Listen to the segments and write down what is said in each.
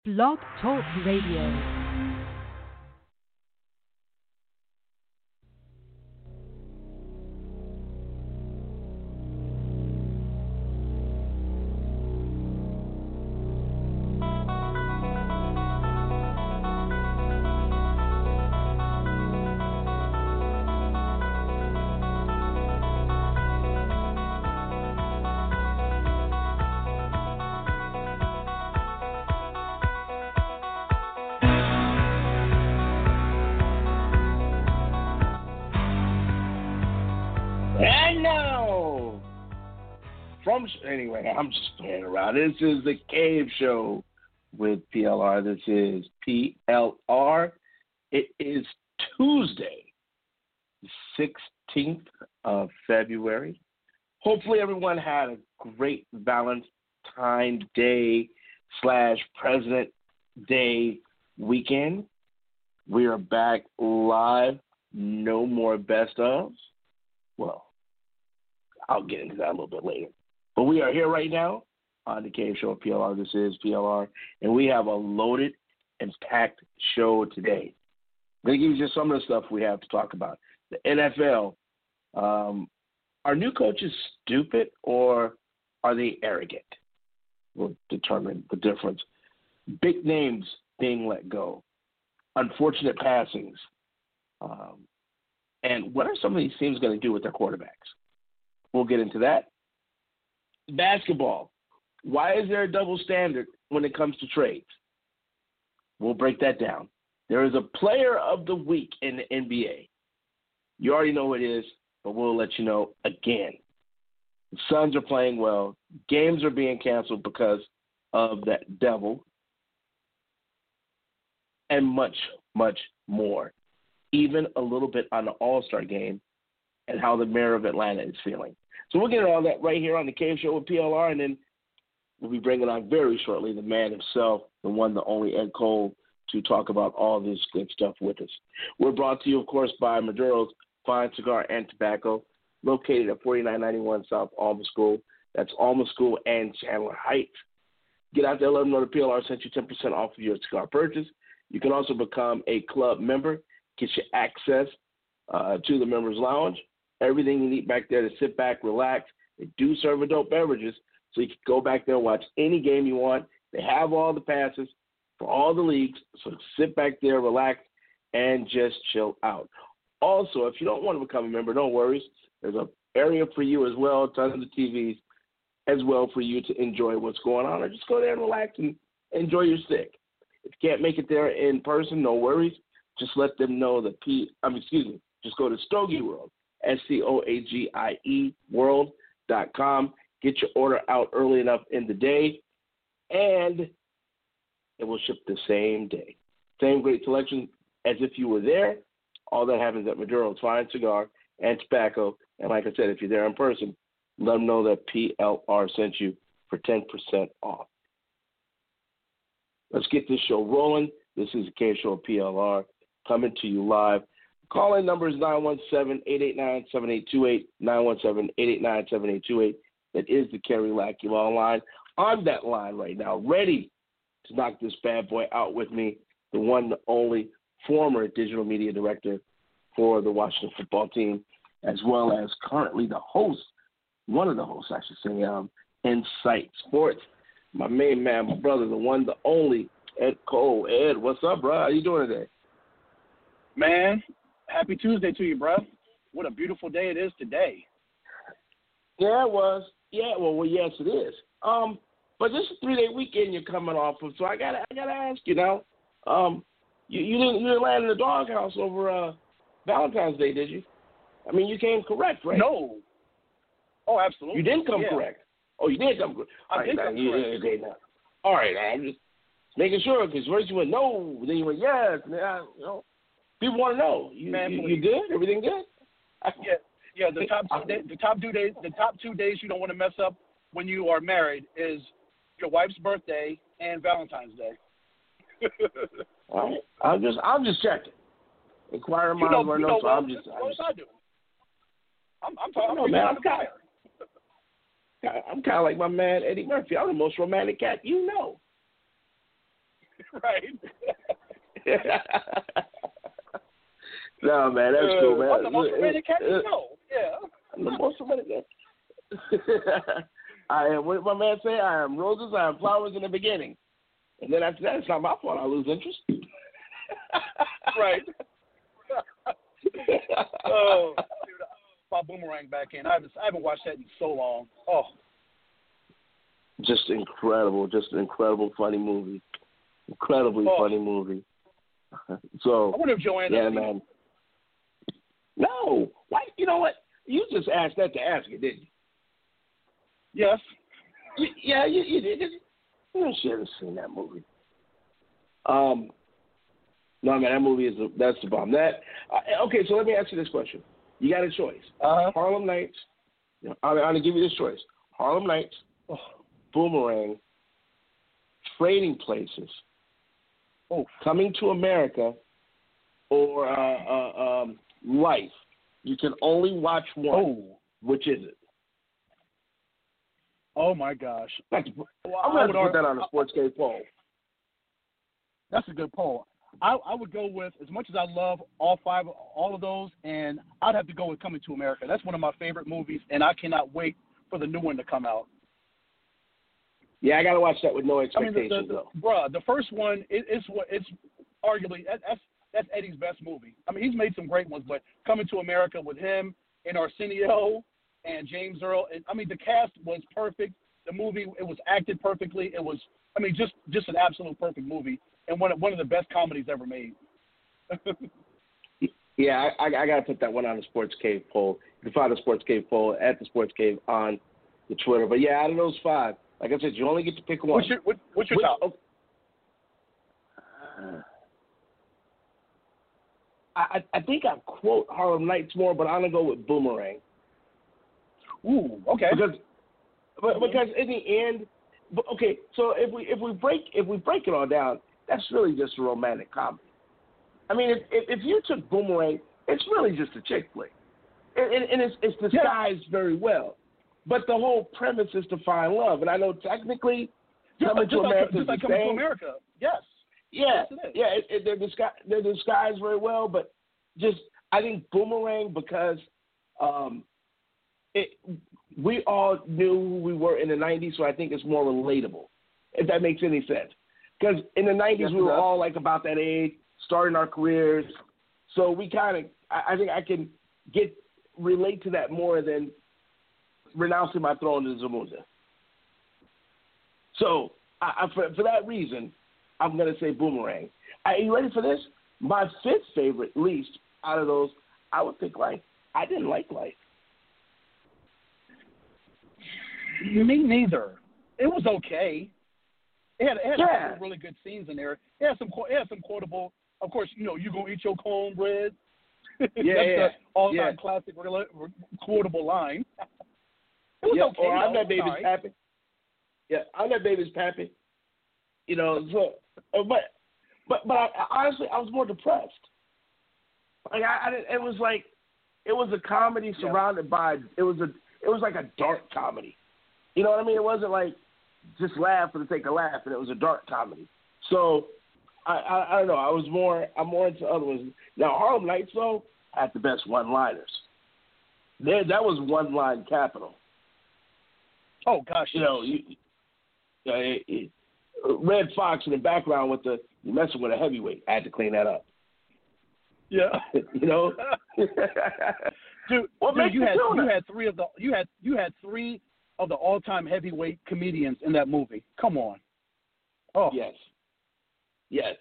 Blog Talk Radio. Anyway, I'm just playing around. This is the Cave Show with PLR. This is PLR. It is Tuesday, 16th of February. Hopefully everyone had a great Valentine's Day / President Day weekend. We are back live. No more best ofs. Well, I'll get into that a little bit later. But we are here right now on the Cave Show of PLR. This is PLR, and we have a loaded and packed show today. I'm going to give you just some of the stuff we have to talk about. The NFL, are new coaches stupid or are they arrogant? We'll determine the difference. Big names being let go. Unfortunate passings. And what are some of these teams going to do with their quarterbacks? We'll get into that. Basketball. Why is there a double standard when it comes to trades? We'll break that down. There is a player of the week in the NBA. You already know who it is, but we'll let you know again. The Suns are playing well. Games are being canceled because of that devil. And much, much more. Even a little bit on the All-Star game and how the mayor of Atlanta is feeling. So we'll get into all that right here on the Cave Show with PLR, and then we'll be bringing on very shortly the man himself, the one, the only Ed Cole, to talk about all this good stuff with us. We're brought to you, of course, by Maduro's Fine Cigar and Tobacco, located at 4991 South Alma School. That's Alma School and Chandler Heights. Get out there, let them know the PLR sent you 10% off of your cigar purchase. You can also become a club member, get you access to the members' lounge. Everything you need back there to sit back, relax. They do serve adult beverages, so you can go back there and watch any game you want. They have all the passes for all the leagues, so sit back there, relax, and just chill out. Also, if you don't want to become a member, no worries. There's an area for you as well, tons of TVs as well for you to enjoy what's going on, or just go there and relax and enjoy your stick. If you can't make it there in person, no worries. Just let them know that just go to Stogie World. SCOAGIE world.com. Get your order out early enough in the day, and it will ship the same day. Same great selection as if you were there. All that happens at Maduro's Fine Cigar and Tobacco. And like I said, if you're there in person, let them know that PLR sent you for 10% off. Let's get this show rolling. This is the K Show of PLR coming to you live. Call-in number is 917-889-7828, 917-889-7828. That is the Kerry Lackey Law line. On that line right now, ready to knock this bad boy out with me, the one, the only former digital media director for the Washington football team, as well as currently the host, one of the hosts, I should say, Insight Sports. My main man, my brother, the one, the only, Ed Cole. Ed, what's up, bro? How you doing today? Man, happy Tuesday to you, bro. What a beautiful day it is today. Yeah, it was. Yeah, well, yes, it is. But this is a 3-day weekend you're coming off of, so I gotta ask you now. You didn't land in the doghouse over Valentine's Day, did you? I mean, you came correct, right? No. Oh, absolutely. You didn't come correct. Oh, you did come correct. I did come correct. Okay, now. All right, I'm just making sure, because first you went no, then you went yes. People want to know. You good? Everything good? Yeah. The top 2 days you don't want to mess up when you are married is your wife's birthday and Valentine's Day. All right. I'm just checking. Inquiring minds were no, so I'm just. What was I doing? I'm talking. I'm kind of like my man Eddie Murphy. I'm the most romantic cat you know. Right. No, man, that's cool, man. I'm the most romantic cat you know. Yeah. I'm the most romantic cat. I am, what did my man say? I am roses, I am flowers in the beginning. And then after that, it's not my fault I lose interest. Right. Oh, dude, my Boomerang back in. I haven't watched that in so long. Oh. Just incredible. Just an incredible, funny movie. Incredibly funny movie. So, I wonder if Joanne. Yeah, man. No. Why? You know what? You just asked that to ask it, didn't you? Yes. You did. You should have seen that movie. No, man, that movie that's the bomb. Okay, so let me ask you this question. You got a choice. Harlem Nights. I'm going to give you this choice. Harlem Nights, Boomerang, Trading Places, Coming to America, or Life. You can only watch one. Which is it? Oh, my gosh. I'm going to put that on a Sports Cave poll. That's a good poll. I would go with, as much as I love all of those, and I'd have to go with Coming to America. That's one of my favorite movies, and I cannot wait for the new one to come out. Yeah, I got to watch that with no expectations, I mean, the first one, it's arguably, that's Eddie's best movie. I mean, he's made some great ones, but Coming to America with him and Arsenio and James Earl, and I mean, the cast was perfect. The movie, it was acted perfectly. It was, I mean, just an absolute perfect movie, and one of the best comedies ever made. Yeah, I got to put that one on the Sports Cave poll. You can find the Sports Cave poll at the Sports Cave on the Twitter. But yeah, out of those 5, like I said, you only get to pick one. What's your top? I think I quote Harlem Nights more, but I'm gonna go with Boomerang. Ooh, okay. Because in the end, okay. So if we break it all down, that's really just a romantic comedy. I mean, if you took Boomerang, it's really just a chick flick, and it's disguised very well. But the whole premise is to find love, and I know technically, Coming to America is the same. Coming to America, yes. Yeah, yes, it is. They're disguised very well, but just I think Boomerang because we all knew who we were in the 90s, so I think it's more relatable, if that makes any sense. Because in the 90s, we were all like about that age, starting our careers, so we kind of I think I can relate to that more than renouncing my throne to Zamunda. So for that reason, I'm going to say Boomerang. Are you ready for this? My 5th favorite, least, out of those, I would think Life. I didn't like Life. Me neither. It was okay. It had some really good scenes in there. It had some quotable. Of course, you gonna eat your cornbread. That's the all-time classic quotable line. It was okay. Or I'm that baby's pappy. Yeah, I'm that baby's pappy. So, but I, honestly, I was more depressed. Like it was like it was a comedy surrounded by it was like a dark comedy. You know what I mean? It wasn't like just laugh for the sake of laughing. It was a dark comedy. So I don't know. I'm more into other ones. Now Harlem Nights though had the best one-liners. That was one-line capital. Oh gosh. Red Fox in the background with you messing with a heavyweight. I had to clean that up. Yeah. Dude, you had three of the all-time heavyweight comedians in that movie. Come on. Oh. Yes.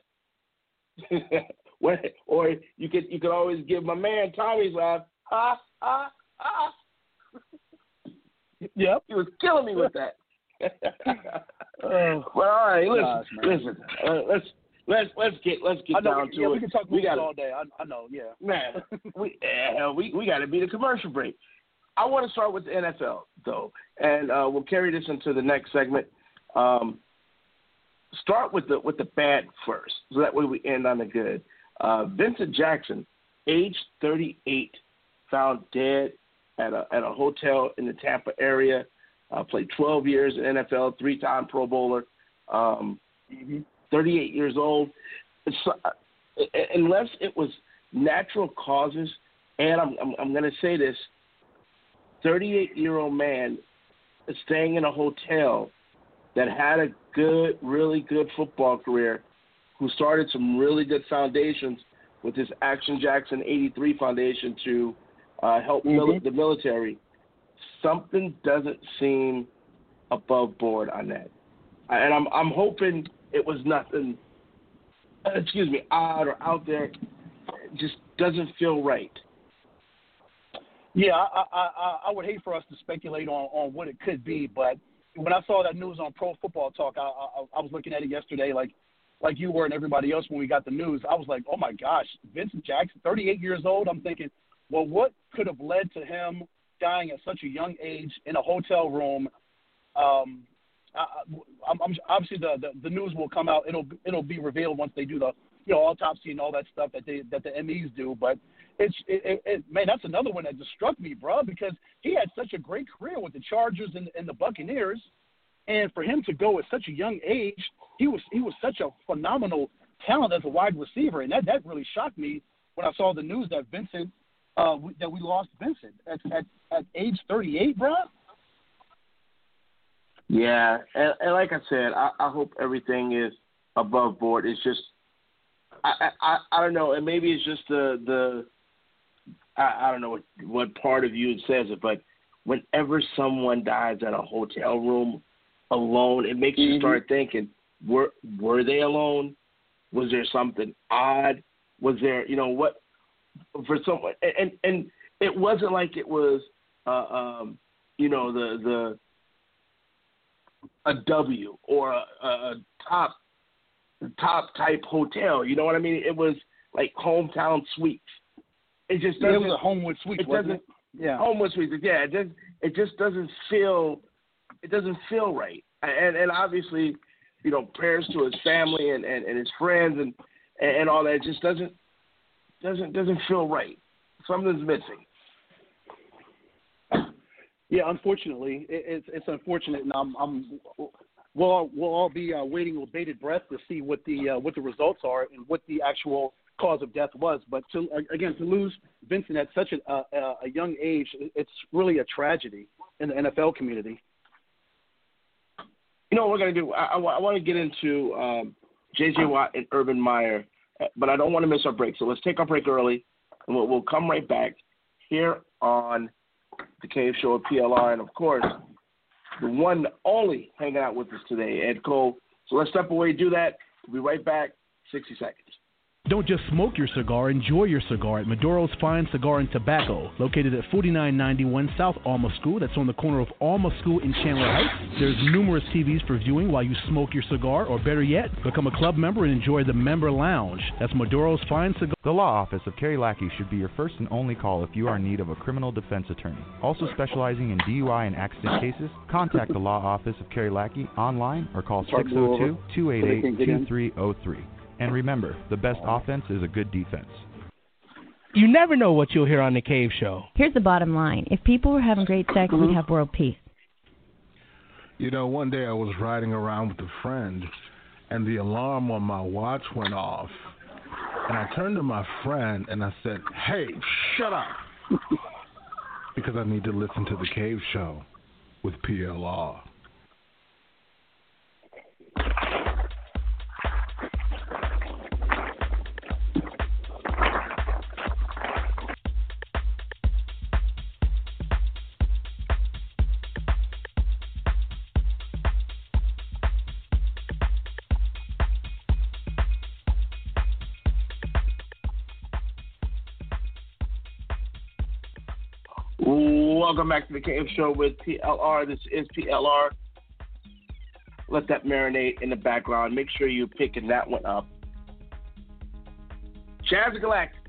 Or you could always give my man Tommy's laugh. Ha ha ha. Yep. He was killing me with that. Well, all right. Listen. Let's get down to it. We can talk movies all day. I know. Yeah. Man, we got to beat a commercial break. I want to start with the NFL though, and we'll carry this into the next segment. Start with the bad first, so that way we end on the good. Vincent Jackson, age 38, found dead at a hotel in the Tampa area. Played 12 years in NFL, 3-time Pro Bowler. 38 years old. Unless it was natural causes, and I'm going to say this, 38-year-old man is staying in a hotel that had a good, really good football career, who started some really good foundations with his Action Jackson 83 Foundation to help the military. Something doesn't seem above board on that. And I'm hoping it was nothing, odd or out there. It just doesn't feel right. Yeah, I would hate for us to speculate on what it could be, but when I saw that news on Pro Football Talk, I was looking at it yesterday like you were and everybody else when we got the news. I was like, oh, my gosh, Vincent Jackson, 38 years old. I'm thinking, well, what could have led to him dying at such a young age in a hotel room? I'm obviously the news will come out. It'll be revealed once they do the autopsy and all that stuff that the MEs do. But man, that's another one that just struck me, bro, because he had such a great career with the Chargers and the Buccaneers, and for him to go at such a young age, he was such a phenomenal talent as a wide receiver, and that really shocked me when I saw the news that Vincent that we lost Vincent at age 38, bro. Yeah, and like I said, I hope everything is above board. It's just I don't know, and maybe it's just the I don't know what part of you says it, but whenever someone dies in a hotel room alone, it makes you start thinking, were they alone? Was there something odd? Was there, what for someone? And it wasn't like it was, the a W or a top type hotel. You know what I mean? It was like hometown suites. It just doesn't. It was a Homewood Suites, wasn't it? Yeah, Homewood Suites. Yeah, it just doesn't feel. It doesn't feel right. And obviously, prayers to his family and his friends and all that. It just doesn't feel right. Something's missing. Yeah, unfortunately, it's unfortunate, and we'll all be waiting with bated breath to see what the results are and what the actual cause of death was. But to lose Vincent at such a young age, it's really a tragedy in the NFL community. You know what we're going to do? I want to get into J.J. Watt and Urban Meyer, but I don't want to miss our break. So let's take our break early, and we'll come right back here on the Cave Show at PLR. And, of course, the one and only hanging out with us today, Ed Cole. So let's step away, do that. We'll be right back, 60 seconds. Don't just smoke your cigar, enjoy your cigar at Maduro's Fine Cigar and Tobacco, located at 4991 South Alma School. That's on the corner of Alma School in Chandler Heights. There's numerous TVs for viewing while you smoke your cigar, or better yet, become a club member and enjoy the member lounge. That's Maduro's Fine Cigar. The law office of Kerry Lackey should be your first and only call if you are in need of a criminal defense attorney. Also specializing in DUI and accident cases, contact the law office of Kerry Lackey online or call 602-288-2303. And remember, the best offense is a good defense. You never know what you'll hear on The Cave Show. Here's the bottom line. If people were having great sex, we'd have world peace. One day I was riding around with a friend, and the alarm on my watch went off. And I turned to my friend, and I said, "Hey, shut up." Because I need to listen to The Cave Show with PLR. Welcome back to the Cave Show with PLR. This is PLR. Let that marinate in the background. Make sure you're picking that one up. Chaz Galactic.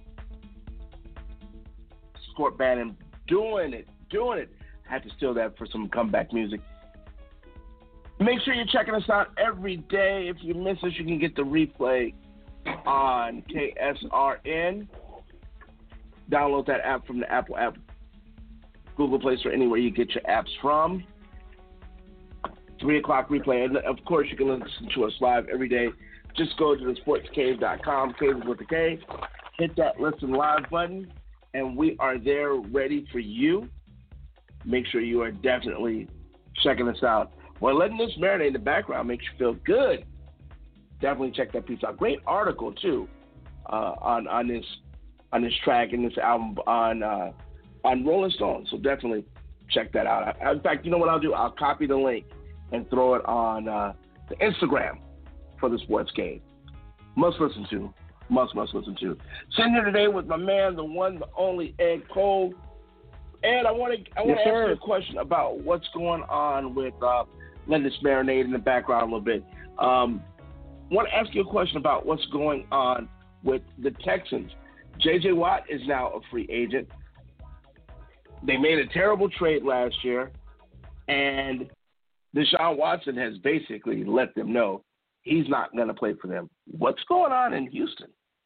Sport Bannon doing it. I had to steal that for some comeback music. Make sure you're checking us out every day. If you miss us, you can get the replay on KSRN. Download that app from the Apple app, Google Play Store, anywhere you get your apps from. 3 o'clock replay. And, of course, you can listen to us live every day. Just go to thesportscave.com, Cave with a K, hit that listen live button, and we are there ready for you. Make sure you are definitely checking us out. Well, letting this marinate in the background makes you feel good. Definitely check that piece out. Great article, too, on this track and this album on Rolling Stone. So definitely check that out. In fact, you know what I'll do? I'll copy the link and throw it on the Instagram for the Sports Game. Must listen to. Sitting here today with my man, the one, the only Ed Cole. Ed, I want to ask you a question about what's going on with letting this marinate in the background a little bit. I want to ask you a question about what's going on with the Texans. J.J. Watt is now a free agent. They made a terrible trade last year, and Deshaun Watson has basically let them know he's not going to play for them. What's going on in Houston?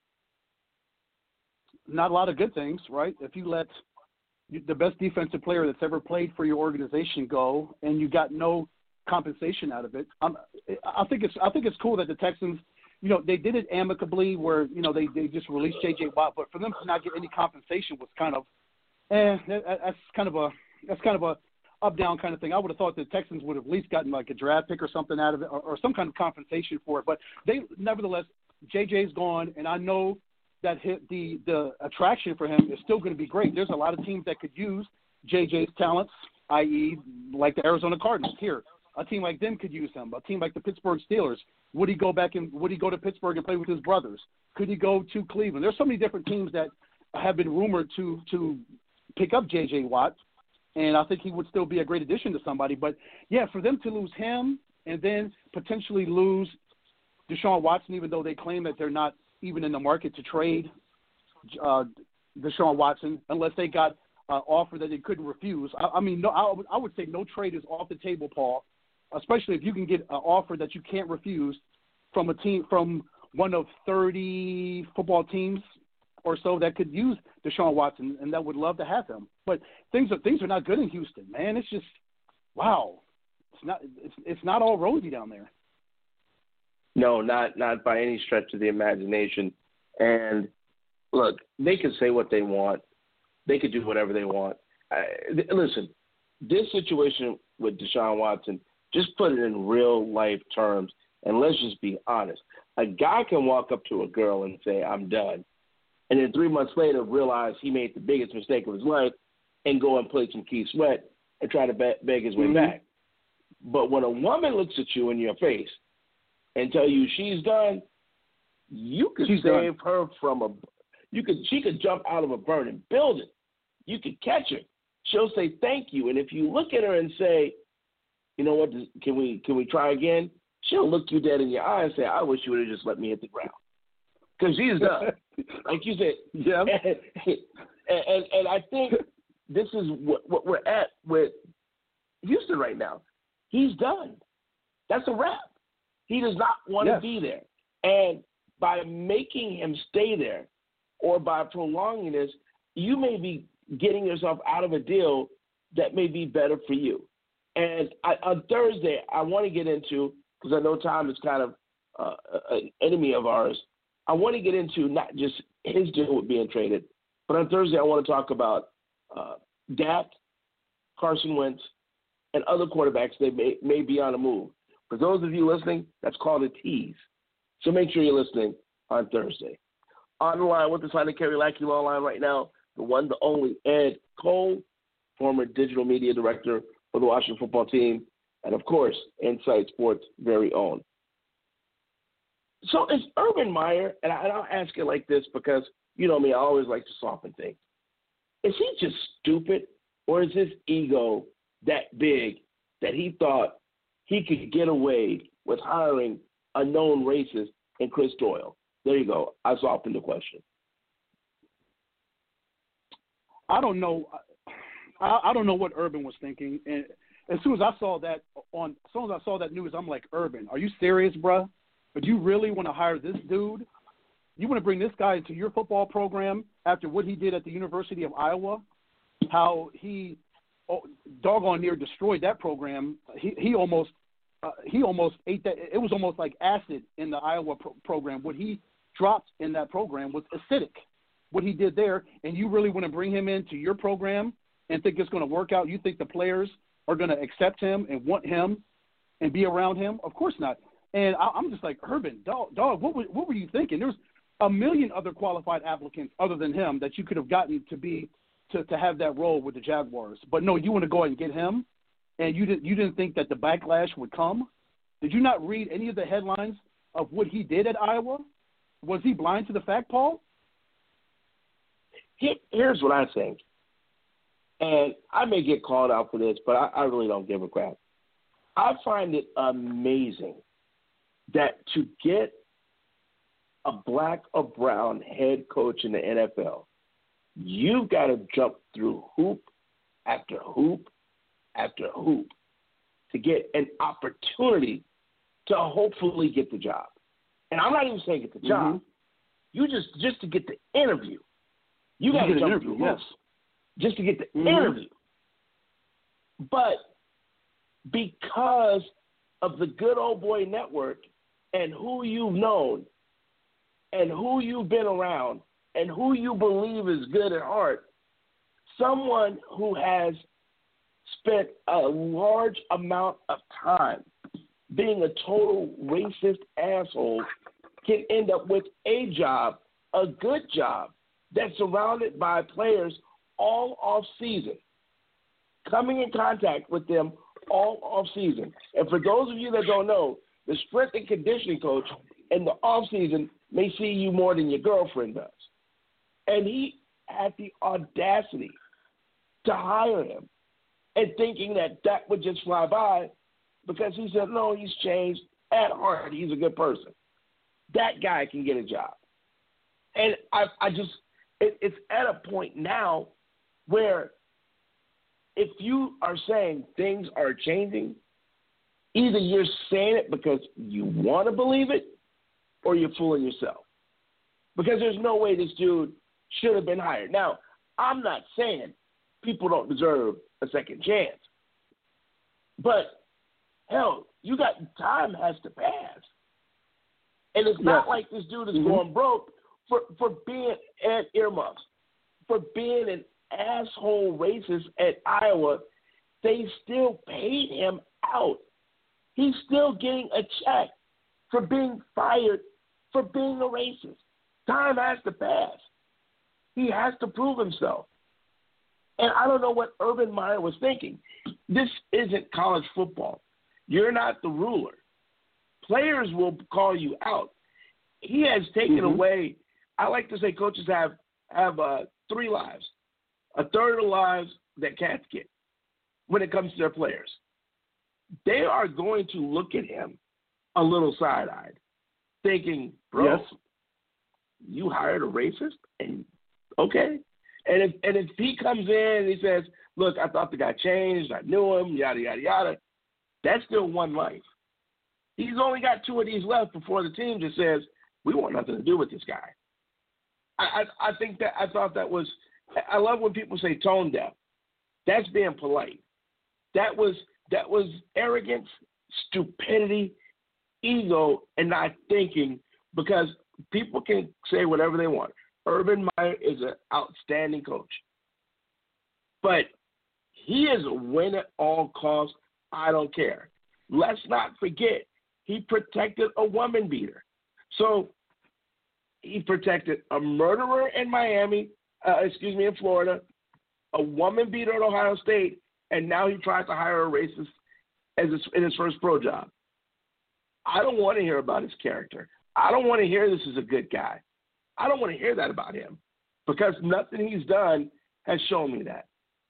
Not a lot of good things, right? If you let the best defensive player that's ever played for your organization go, and you got no compensation out of it, I think it's cool that the Texans, they did it amicably, where they just released J.J. Watt, but for them to not get any compensation was kind of, that's kind of a up-down kind of thing. I would have thought the Texans would have at least gotten like a draft pick or something out of it, or some kind of compensation for it. But nevertheless, JJ's gone, and I know that the attraction for him is still going to be great. There's a lot of teams that could use JJ's talents, i.e., like the Arizona Cardinals. Here, a team like them could use him. A team like the Pittsburgh Steelers. Would he go to Pittsburgh and play with his brothers? Could he go to Cleveland? There's so many different teams that have been rumored to pick up J.J. Watt, and I think he would still be a great addition to somebody. But, yeah, for them to lose him and then potentially lose Deshaun Watson, even though they claim that they're not even in the market to trade Deshaun Watson unless they got an offer that they couldn't refuse. I would say no trade is off the table, Paul, especially if you can get an offer that you can't refuse from a team, from one of 30 football teams or so that could use Deshaun Watson and that would love to have him. But things are not good in Houston, man. It's just, wow. It's not all rosy down there. No, not by any stretch of the imagination. And look, they can say what they want. They could do whatever they want. Listen, this situation with Deshaun Watson, just put it in real life terms, and let's just be honest. A guy can walk up to a girl and say, "I'm done," and then 3 months later realize he made the biggest mistake of his life and go and play some Keith Sweat and try to beg his way back. But when a woman looks at you in your face and tell you she's done, you could save her from she could jump out of a burning building. You could catch her. She'll say thank you. And if you look at her and say, you know what, can we try again? She'll look you dead in your eye and say, I wish you would have just let me hit the ground. Because she's done. Like you said. Yeah. And I think this is what we're at with Houston right now. He's done. That's a wrap. He does not want to be there. And by making him stay there or by prolonging this, you may be getting yourself out of a deal that may be better for you. And on Thursday, I want to get into, because I know Tom is kind of an enemy of ours, I want to get into not just his deal with being traded, but on Thursday I want to talk about Dak, Carson Wentz, and other quarterbacks that may be on the move. For those of you listening, that's called a tease. So make sure you're listening on Thursday. On the line with us on the Kerry Lackey Law Line right now, the one, the only Ed Cole, former digital media director for the Washington football team, and, of course, Insight Sports' very own. So is Urban Meyer, and I'll ask it like this because, you know me, I always like to soften things. Is he just stupid, or is his ego that big that he thought he could get away with hiring a known racist in Chris Doyle? There you go. I softened the question. I don't know. I don't know what Urban was thinking. And as soon as I saw that news, I'm like, Urban, are you serious, bro? But you really want to hire this dude? You want to bring this guy into your football program after what he did at the University of Iowa? How he doggone near destroyed that program. He almost he almost ate that. It was almost like acid in the Iowa program. What he dropped in that program was acidic. What he did there, and you really want to bring him into your program and think it's going to work out? You think the players are going to accept him and want him and be around him? Of course not. And I'm just like, Urban, dog, what were you thinking? There's a million other qualified applicants other than him that you could have gotten to have that role with the Jaguars. But no, you want to go ahead and get him, and you didn't think that the backlash would come? Did you not read any of the headlines of what he did at Iowa? Was he blind to the fact, Paul? Here's what I think, and I may get called out for this, but I really don't give a crap. I find it amazing that to get a black or brown head coach in the NFL, you've got to jump through hoop after hoop after hoop to get an opportunity to hopefully get the job. And I'm not even saying get the job. You just to get the interview. You got to jump through hoops just to get the interview. But because of the Good Old Boy Network and who you've known and who you've been around and who you believe is good at heart, someone who has spent a large amount of time being a total racist asshole can end up with a job, a good job, that's surrounded by players all off season, coming in contact with them all off season. And for those of you that don't know, the strength and conditioning coach in the off season may see you more than your girlfriend does. And he had the audacity to hire him and thinking that would just fly by because he said, no, he's changed. At heart, he's a good person. That guy can get a job. And it's at a point now where if you are saying things are changing, either you're saying it because you want to believe it or you're fooling yourself. Because there's no way this dude should have been hired. Now, I'm not saying people don't deserve a second chance. But, hell, time has to pass. And it's not like this dude is going broke for being at earmuffs, for being an asshole racist at Iowa. They still paid him out. He's still getting a check for being fired for being a racist. Time has to pass. He has to prove himself. And I don't know what Urban Meyer was thinking. This isn't college football. You're not the ruler. Players will call you out. He has taken away. I like to say coaches have 3 lives. A third of the lives that cats get when it comes to their players. They are going to look at him a little side-eyed, thinking, bro, you hired a racist? And okay. And if he comes in and he says, look, I thought the guy changed, I knew him, yada, yada, yada, that's still one life. He's only got 2 of these left before the team just says, we want nothing to do with this guy. I think that I thought that was – I love when people say tone deaf. That's being polite. That was arrogance, stupidity, ego, and not thinking, because people can say whatever they want. Urban Meyer is an outstanding coach. But he is a win at all costs. I don't care. Let's not forget, he protected a woman beater. So he protected a murderer in in Florida, a woman beater at Ohio State, and now he tries to hire a racist in his first pro job. I don't want to hear about his character. I don't want to hear this is a good guy. I don't want to hear that about him because nothing he's done has shown me that.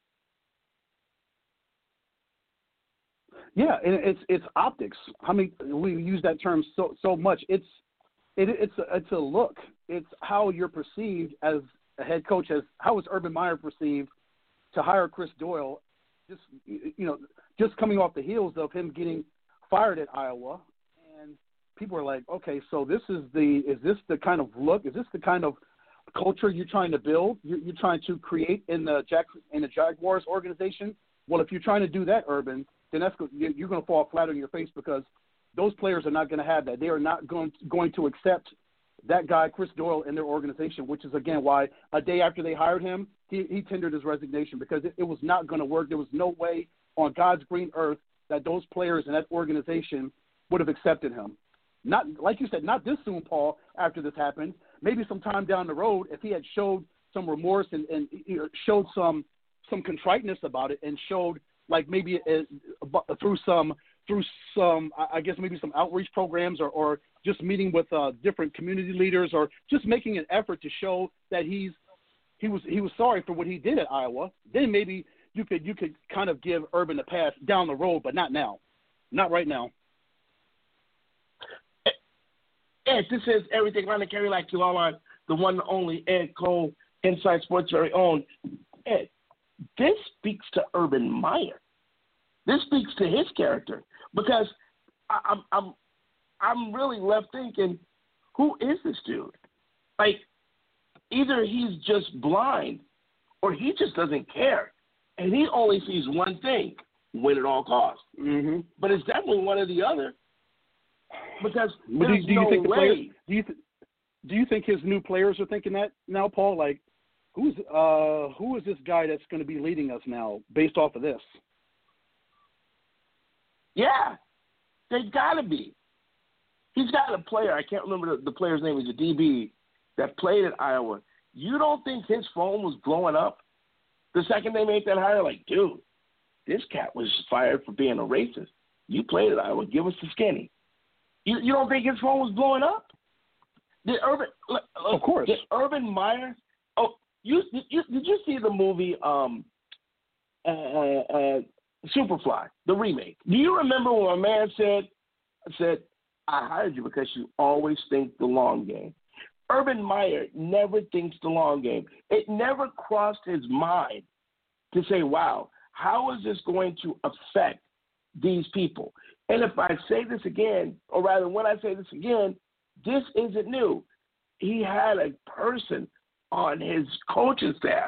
Yeah, and it's optics. I mean, we use that term so much. It's a look. It's how you're perceived as a head coach. How was Urban Meyer perceived to hire Chris Doyle? Just coming off the heels of him getting fired at Iowa, and people are like, okay, so is this the kind of look? Is this the kind of culture you're trying to build? You're trying to create in the Jaguars organization? Well, if you're trying to do that, Urban, then you're going to fall flat on your face because those players are not going to have that. They are not going to accept that guy, Chris Doyle, in their organization, which is, again, why a day after they hired him, he tendered his resignation because it was not going to work. There was no way on God's green earth that those players in that organization would have accepted him. Not, like you said, not this soon, Paul, after this happened. Maybe sometime down the road, if he had showed some remorse and showed some contriteness about it and showed, like, maybe through some I guess maybe some outreach programs or just meeting with different community leaders or just making an effort to show that he was sorry for what he did at Iowa, then maybe you could kind of give Urban a pass down the road, but not now. Not right now. Ed, this is Everything Around the Kerry Lackey Law Line, the one and only Ed Cole, Inside Sports' very own. Ed, this speaks to Urban Meyer. This speaks to his character because I'm really left thinking, who is this dude? Like, either he's just blind or he just doesn't care, and he only sees one thing: win at all costs. Mm-hmm. But it's definitely one or the other because do there's you no think the way. players, do you think his new players are thinking that now, Paul? Like, who is this guy that's going to be leading us now based off of this? Yeah, they've got to be. He's got a player, I can't remember the player's name, he's a DB, that played at Iowa. You don't think his phone was blowing up the second they made that hire? Like, dude, this cat was fired for being a racist. You played at Iowa, give us the skinny. You don't think his phone was blowing up? Did Urban Meyer, did you see the movie Superfly, the remake? Do you remember when a man said, I hired you because you always think the long game? Urban Meyer never thinks the long game. It never crossed his mind to say, wow, how is this going to affect these people? And if I say this again, or rather when I say this again, this isn't new. He had a person on his coaching staff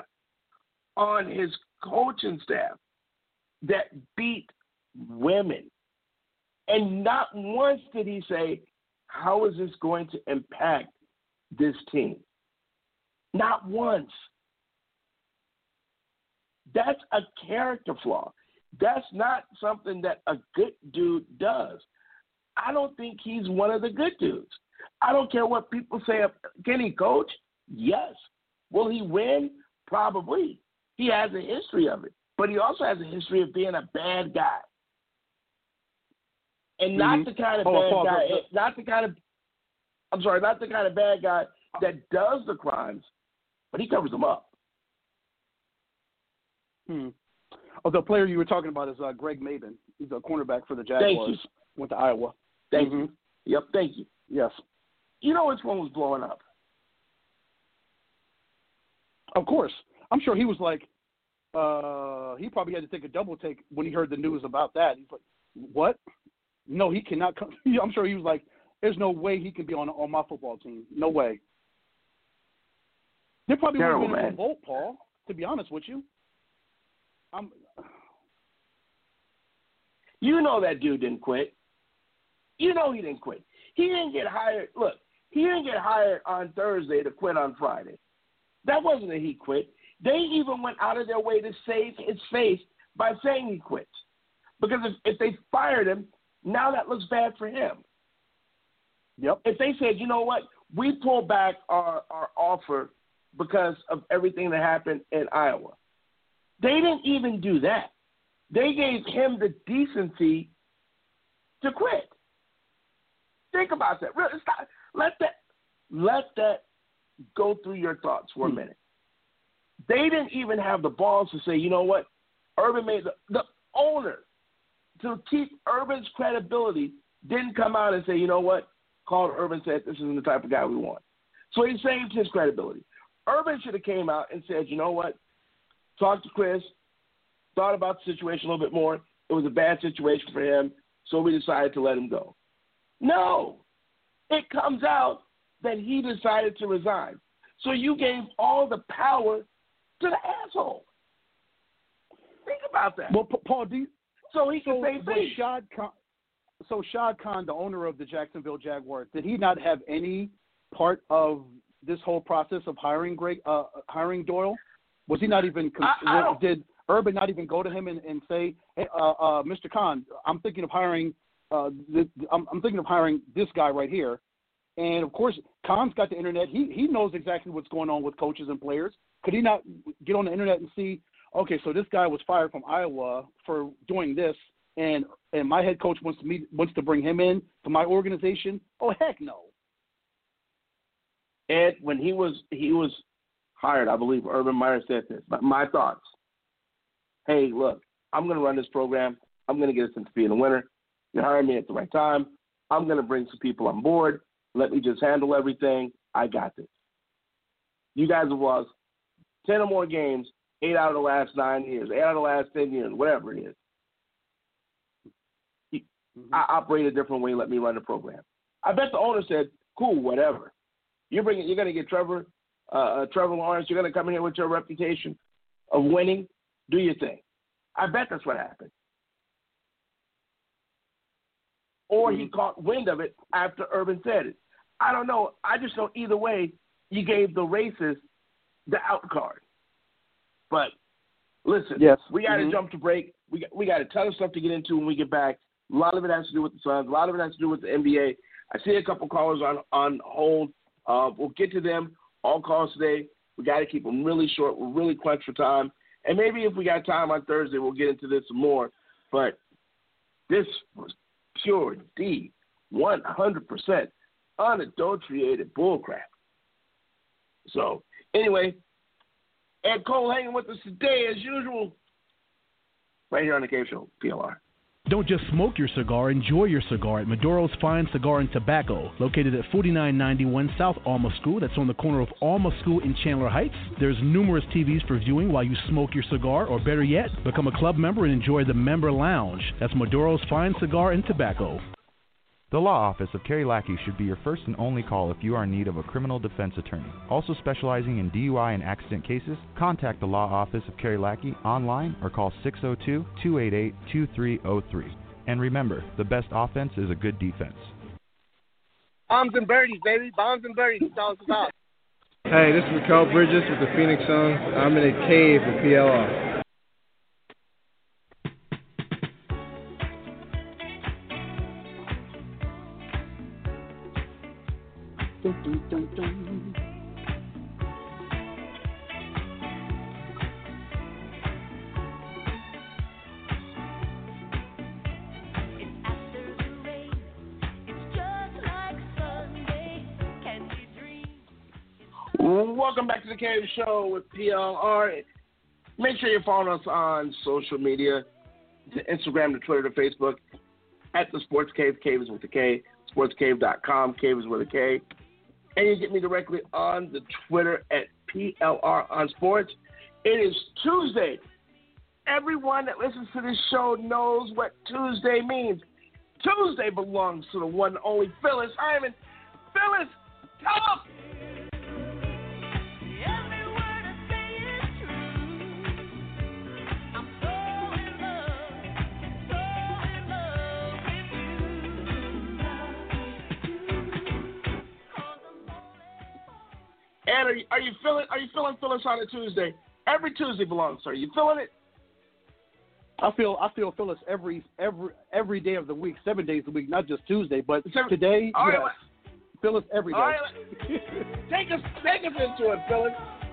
that beat women. And not once did he say, how is this going to impact this team? Not once. That's a character flaw. That's not something that a good dude does. I don't think he's one of the good dudes. I don't care what people say. Can he coach? Yes. Will he win? Probably. He has a history of it. But he also has a history of being a bad guy. And not the kind of bad guy, not the kind of bad guy that does the crimes, but he covers them up. Oh, the player you were talking about is Greg Maben. He's a cornerback for the Jaguars. Went to Iowa. Thank you. Yep, thank you. Yes. You know which one was blowing up? Of course. I'm sure he was like, he probably had to take a double take when he heard the news about that. He's like, what? No, he cannot come. I'm sure he was like, there's no way he can be on my football team. No way. They probably would have been in a revolt, Paul, to be honest with you. You know that dude didn't quit. You know he didn't quit. He didn't get hired. Look, he didn't get hired on Thursday to quit on Friday. That wasn't a he quit. They even went out of their way to save his face by saying he quit. Because if they fired him, now that looks bad for him. Yep. If they said, you know what, we pull back our offer because of everything that happened in Iowa. They didn't even do that. They gave him the decency to quit. Think about that. Really, stop. Let that go through your thoughts for a minute. They didn't even have the balls to say, you know what, Urban made the owner, to keep Urban's credibility, didn't come out and say, you know what, called Urban, said this isn't the type of guy we want. So he saved his credibility. Urban should have came out and said, you know what, talked to Chris, thought about the situation a little bit more. It was a bad situation for him, so we decided to let him go. No. It comes out that he decided to resign. So you gave all the power to the asshole. Think about that. Well, Paul, do so he can say but things. Shad Khan, the owner of the Jacksonville Jaguars, did he not have any part of this whole process of hiring Doyle? Was he not even? Did Urban not even go to him and say, "Hey, Mr. Khan, I'm thinking of hiring. I'm thinking of hiring this guy right here." And of course, Khan's got the internet. He knows exactly what's going on with coaches and players. Could he not get on the internet and see? Okay, so this guy was fired from Iowa for doing this, and my head coach wants to bring him in to my organization. Oh, heck no. Ed, when he was hired, I believe Urban Meyer said this. My thoughts. Hey, look, I'm going to run this program. I'm going to get us into being a winner. You hired me at the right time. I'm going to bring some people on board. Let me just handle everything. I got this. You guys have lost 10 or more games, 8 out of the last 9 years, 8 out of the last 10 years, whatever it is. I operate a different way. Let me run the program. I bet the owner said, cool, whatever. You're going to get Trevor Lawrence. You're going to come in here with your reputation of winning. Do your thing. I bet that's what happened. Or he caught wind of it after Urban said it. I don't know. I just know either way, you gave the racists the out card. But listen, yes. We got to jump to break. We got a ton of stuff to get into when we get back. A lot of it has to do with the Suns. A lot of it has to do with the NBA. I see a couple callers on hold. We'll get to them. All calls today. We got to keep them really short. We're really crunched for time. And maybe if we got time on Thursday, we'll get into this some more. But this was pure D, 100% unadulterated bullcrap. So, anyway, Ed Cole hanging with us today as usual, right here on the Cave Show, PLR. Don't just smoke your cigar, enjoy your cigar at Maduro's Fine Cigar and Tobacco, located at 4991 South Alma School. That's on the corner of Alma School in Chandler Heights. There's numerous TVs for viewing while you smoke your cigar, or better yet, become a club member and enjoy the member lounge. That's Maduro's Fine Cigar and Tobacco. The law office of Kerry Lackey should be your first and only call if you are in need of a criminal defense attorney. Also specializing in DUI and accident cases, contact the law office of Kerry Lackey online or call 602-288-2303. And remember, the best offense is a good defense. Bombs and birdies, baby. Bombs and birdies. That's all it's about. Hey, this is Mikal Bridges with the Phoenix Suns. I'm in a cave with PLR. Dun, dun, dun, dun. Welcome back to the Cave Show with PLR. Make sure you're following us on social media, to Instagram, to Twitter, to Facebook, at the Sports Cave. Cave is with a K. SportsCave.com. Cave is with a K. And you get me directly on the Twitter at PLR on Sports. It is Tuesday. Everyone that listens to this show knows what Tuesday means. Tuesday belongs to the one and only Phyllis Hyman. Phyllis, tell us. And are you feeling Phyllis on a Tuesday? Every Tuesday belongs to her. You feeling it? I feel Phyllis every day of the week, 7 days a week, not just Tuesday, but today. All right, Phyllis every day. All right, take us into it, Phyllis.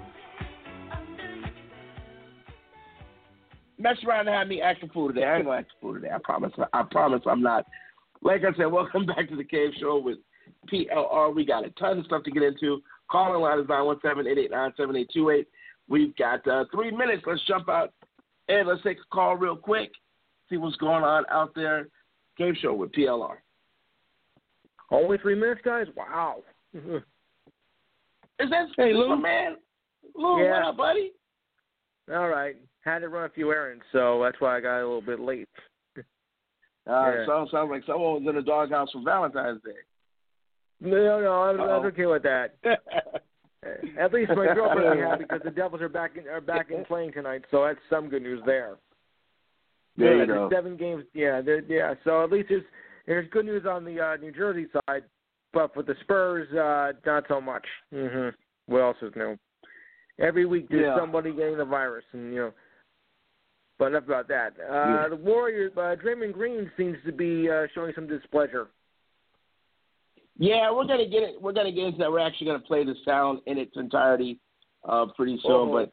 Mess around and have me act for food today. I ain't gonna act for food today. I promise I'm not. Like I said, welcome back to the Cave Show with PLR. We got a ton of stuff to get into. Calling line is 917-889-7828. We've got 3 minutes. Let's jump out and let's take a call real quick. See what's going on out there. Cave Show with PLR. Only 3 minutes, guys? Wow. Is that Lou, man? Lou, yeah. What up, buddy? All right. Had to run a few errands, so that's why I got a little bit late. Sounds like someone was in the doghouse for Valentine's Day. No, I was okay with that. At least my girlfriend will be happy because the Devils are back in playing tonight, so that's some good news there. There you go. 7 games. Yeah, so at least there's good news on the New Jersey side, but for the Spurs, not so much. What else is new? Every week there's somebody getting the virus, and But enough about that. The Warriors, Draymond Green seems to be showing some displeasure. Yeah, we're gonna get it. We're gonna get into that. We're actually gonna play the sound in its entirety pretty soon. But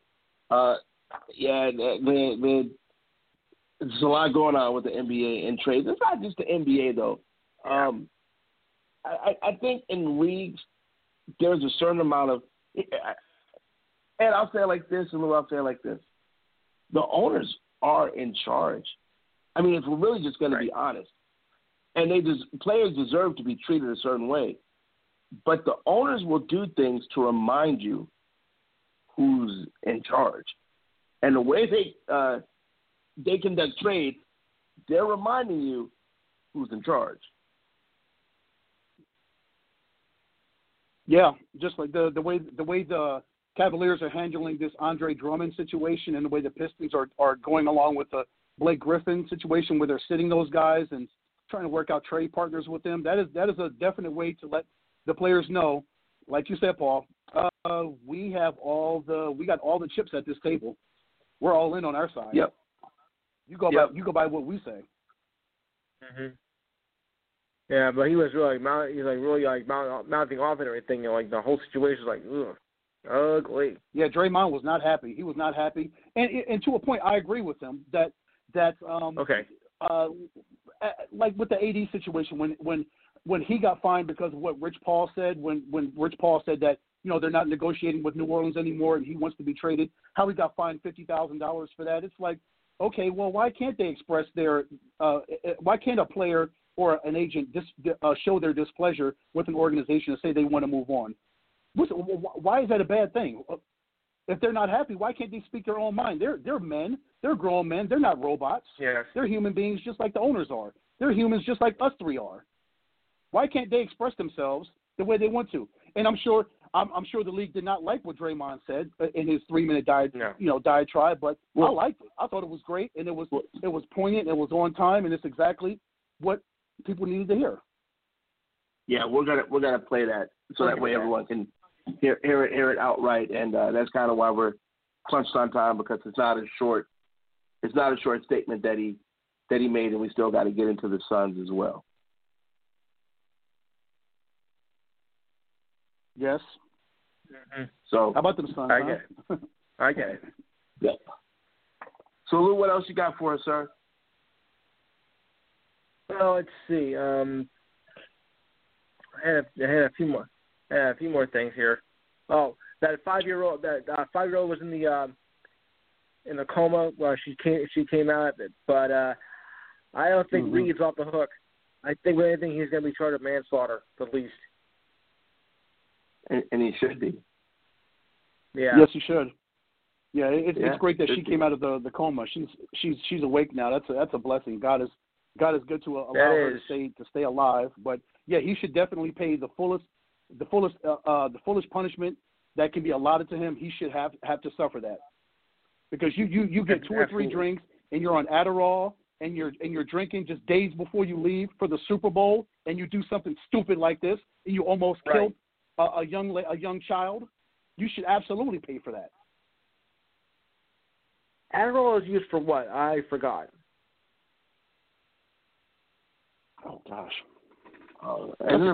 there's a lot going on with the NBA and trades. It's not just the NBA though. I think in leagues there's a certain amount of, and I'll say it like this, and I'll say it like this: the owners are in charge. I mean, if we're really just going to be honest, and players deserve to be treated a certain way, but the owners will do things to remind you who's in charge, and the way they conduct trade, they're reminding you who's in charge. Yeah, just like the way the Cavaliers are handling this Andre Drummond situation, and the way the Pistons are going along with the Blake Griffin situation, where they're sitting those guys and trying to work out trade partners with them. That is a definite way to let the players know, like you said, Paul. We got all the chips at this table. We're all in on our side. Yep. You go by what we say. Mm-hmm. Yeah, but he was really mounting off and everything. Like the whole situation was like, ugh, ugly. Yeah, Draymond was not happy. He was not happy, and to a point, I agree with him that okay. Like with the AD situation, when he got fined because of what Rich Paul said, when Rich Paul said that they're not negotiating with New Orleans anymore and he wants to be traded, how he got fined $50,000 for that? It's like, okay, well, why can't they express why can't a player or an agent show their displeasure with an organization and say they want to move on? Why is that a bad thing? If they're not happy, why can't they speak their own mind? They're men. They're grown men. They're not robots. Yes. They're human beings just like the owners are. They're humans just like us three are. Why can't they express themselves the way they want to? And I'm sure the league did not like what Draymond said in his 3-minute diatribe, but I liked it. I thought it was great, and it was poignant, it was on time, and it's exactly what people needed to hear. Yeah, we're gonna play that so that way everyone can hear it outright, and that's kind of why we're crunched on time, because it's not a short statement that he made, and we still got to get into the Suns as well. Yes. Mm-hmm. So how about the Suns? I get it. Yeah. So Lou, what else you got for us, sir? Well, let's see. I had a few more things here. Oh, that 5-year-old was in the coma. Well, she came out of it, but I don't think Reed's off the hook. I think with anything he's going to be charged with manslaughter, at least. And he should be. Yeah. Yes, he should. Yeah, it's great that she came out of the coma. She's awake now. That's a blessing. God is good to allow her to stay alive. But yeah, he should definitely pay the fullest punishment that can be allotted to him. He should have to suffer that, because you get 2 or 3 drinks and you're on Adderall and you're drinking just days before you leave for the Super Bowl, and you do something stupid like this and you almost killed a young child. You should absolutely pay for that. Adderall is used for what? I forgot. Oh gosh. Isn't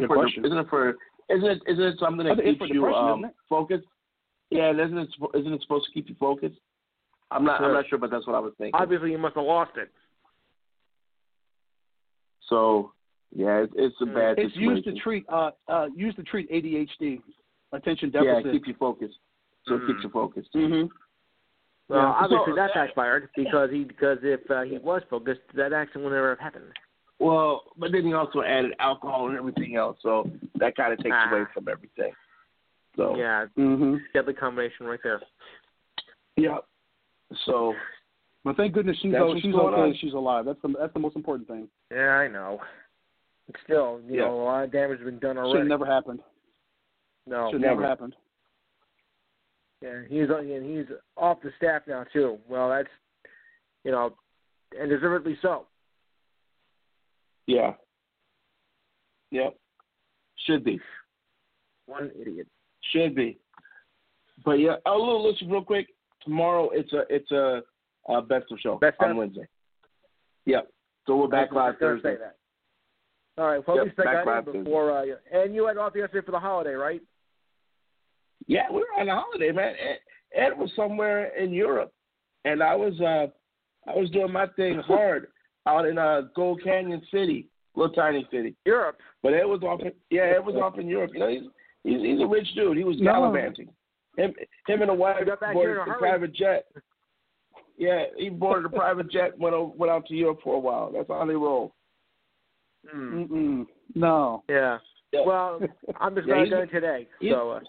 it something that keeps you focused? Yeah, isn't it supposed to keep you focused? I'm not sure, but that's what I was thinking. Obviously, you must have lost it. So yeah, it's a bad situation. It's used to treat ADHD, attention deficit. Yeah, keep you focused. So it keeps you focused. Mm-hmm. Well, obviously that backfired because if he was focused, that accident would never have happened. Well, but then he also added alcohol and everything else, so that kind of takes away from everything. So yeah, deadly combination right there. Yeah. So, but thank goodness she's okay. She's alive. That's the most important thing. Yeah, I know. But still, you know, a lot of damage has been done already. Should have never happened. No, should never happened. Yeah, he's off the staff now too. Well, that's and deservedly so. Yeah. Yep. Should be. One idiot. Should be. But yeah. Oh, listen real quick. Tomorrow it's a best of show on Wednesday. Yep. So we're back live Thursday. All right. Well, at least I got live in before. And you had off yesterday for the holiday, right? Yeah, we were on a holiday, man. Ed was somewhere in Europe, and I was doing my thing hard out in Gold Canyon City, little tiny city. Europe. But Ed was off. Ed was off in Europe. You know, he's a rich dude. He was gallivanting. Him and the wife boarded a private jet. Yeah, he boarded a private jet, went out to Europe for a while. That's how they roll. No. Yeah. Well, I'm just not going today. So.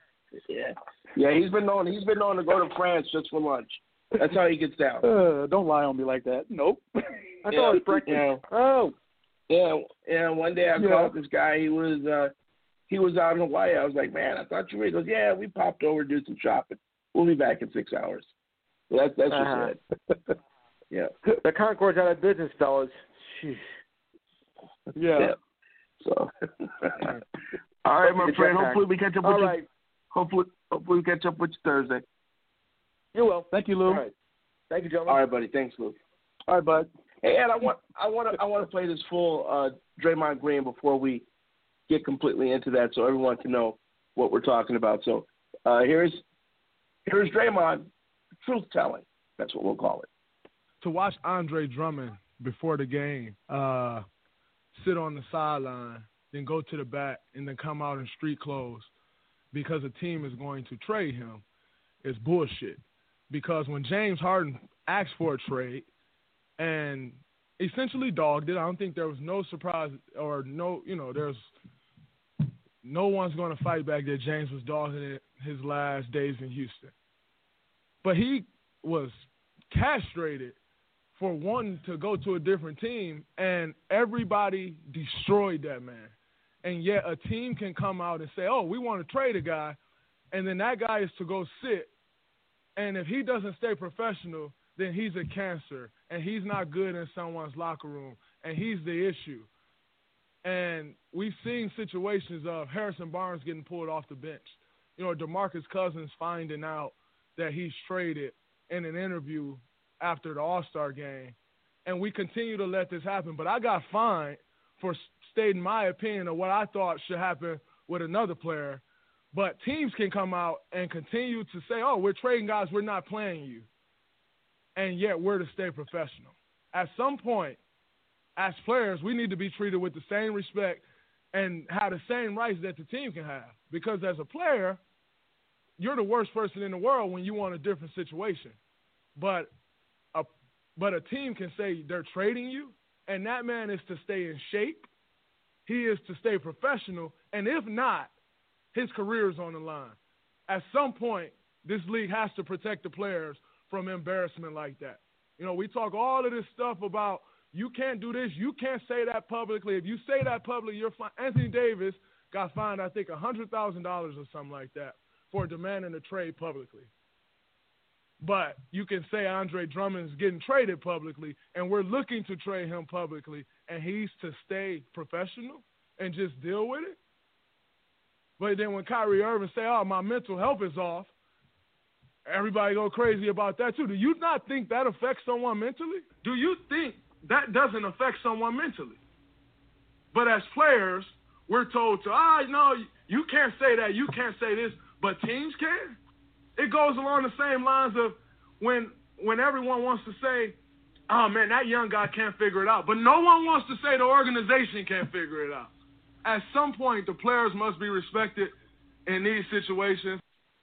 Yeah. He's been known to go to France just for lunch. That's how he gets down. Don't lie on me like that. Nope. I thought it was breakfast. Yeah. Oh. Yeah. One day I called this guy. He was out in Hawaii. I was like, man, I thought you were. He goes, yeah, we popped over to do some shopping. We'll be back in 6 hours. So that's just it. Yeah. The Concorde's out of business, fellas. Jeez. Yeah. So. All right, my friend. Hopefully we catch up with you. Right. Hopefully we catch up with you Thursday. You will. Thank you, Lou. All right. Thank you, gentlemen. All right, buddy. Thanks, Lou. All right, bud. Hey, Ed, I want to play this full Draymond Green before we get completely into that, so everyone can know what we're talking about. So here's Draymond, truth telling. That's what we'll call it. To watch Andre Drummond before the game sit on the sideline, then go to the back, and then come out in street clothes because a team is going to trade him is bullshit. Because when James Harden asked for a trade and essentially dogged it, I don't think there was no surprise or there's no one's going to fight back that James was dogging it his last days in Houston. But he was castrated for wanting to go to a different team, and everybody destroyed that man. And yet a team can come out and say, oh, we want to trade a guy, and then that guy is to go sit. And if he doesn't stay professional, then he's a cancer, and he's not good in someone's locker room, and he's the issue. And we've seen situations of Harrison Barnes getting pulled off the bench. DeMarcus Cousins finding out that he's traded in an interview after the All-Star game. And we continue to let this happen. But I got fined for stating my opinion of what I thought should happen with another player. But teams can come out and continue to say, oh, we're trading guys, we're not playing you. And yet we're to stay professional. At some point, as players, we need to be treated with the same respect and have the same rights that the team can have. Because as a player, you're the worst person in the world when you want a different situation. But a team can say they're trading you, and that man is to stay in shape. He is to stay professional, and if not, his career is on the line. At some point, this league has to protect the players from embarrassment like that. We talk all of this stuff about you can't do this, you can't say that publicly. If you say that publicly, you're fine. Anthony Davis got fined, I think, $100,000 or something like that for demanding a trade publicly. But you can say Andre Drummond is getting traded publicly, and we're looking to trade him publicly, and he's to stay professional and just deal with it. But then when Kyrie Irving say, oh, my mental health is off, everybody go crazy about that too. Do you not think that affects someone mentally? Do you think that doesn't affect someone mentally? But as players, we're told to, no, you can't say that, you can't say this, but teams can? It goes along the same lines of when everyone wants to say, oh, man, that young guy can't figure it out. But no one wants to say the organization can't figure it out. At some point, the players must be respected in these situations.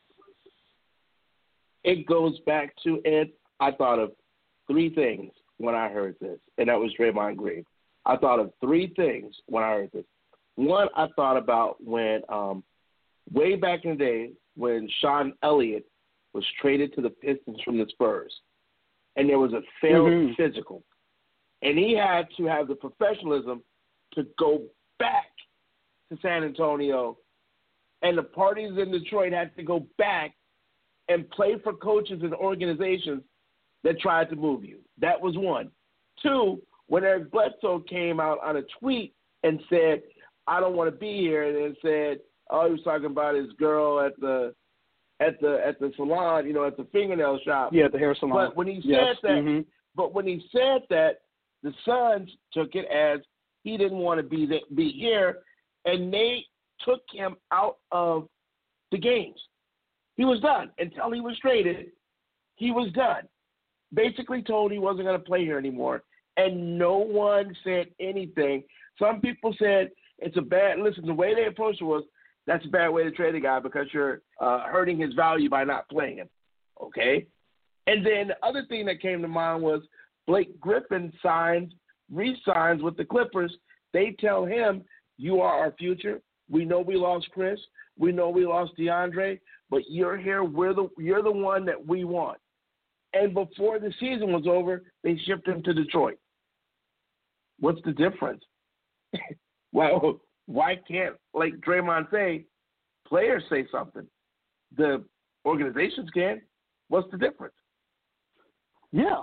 It goes back to, Ed, I thought of three things when I heard this, and that was Draymond Green. I thought of three things when I heard this. One, I thought about when way back in the day when Sean Elliott was traded to the Pistons from the Spurs, and there was a failed physical, and he had to have the professionalism to go back to San Antonio, and the parties in Detroit had to go back and play for coaches and organizations that tried to move you. That was one. Two, when Eric Bledsoe came out on a tweet and said, I don't want to be here, and then said, oh, he was talking about his girl at the salon, at the fingernail shop. Yeah, the hair salon. But when he said that, the Suns took it as he didn't want to be here, and they took him out of the games. He was done. Until he was traded, he was done. Basically told he wasn't going to play here anymore, and no one said anything. Some people said it's a bad – listen, the way they approached it was, that's a bad way to trade a guy because you're hurting his value by not playing him, okay? And then the other thing that came to mind was Blake Griffin re-signs with the Clippers. They tell him, you are our future. We know we lost Chris. We know we lost DeAndre, but you're here. You're the one that we want. And before the season was over, they shipped him to Detroit. What's the difference? Well, why can't, like Draymond say, players say something? The organizations can. What's the difference? Yeah.